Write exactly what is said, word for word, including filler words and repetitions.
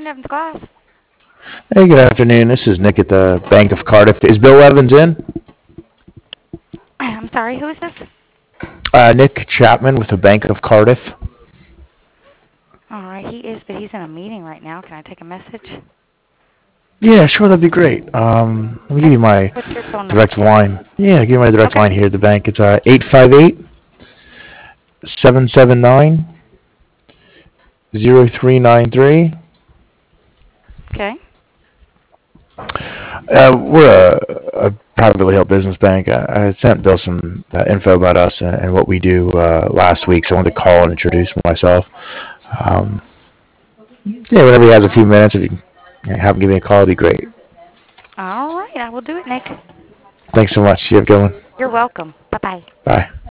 afternoon, Evans Glass. Hey, good afternoon. This is Nick at the Bank of Cardiff. Is Bill Evans in? I'm sorry, who is this? Uh, Nick Chapman with the Bank of Cardiff. All right, he is, but he's in a meeting right now. Can I take a message? Yeah, sure, that'd be great. Um, let me give Okay. you my What's your phone number? direct line. Yeah, give you my direct Okay. line here at the bank. It's uh, eight five eight, seven seven nine, zero three nine three. Okay. Uh, we're a, a privately held business bank. I, I sent Bill some uh, info about us and, and what we do uh, last week, so I wanted to call and introduce myself. Um, yeah, whenever he has a few minutes, if you can have him give me a call, it'd be great. All right, I will do it, Nick. Thanks so much. You have a good one. You're welcome. Bye bye. Bye.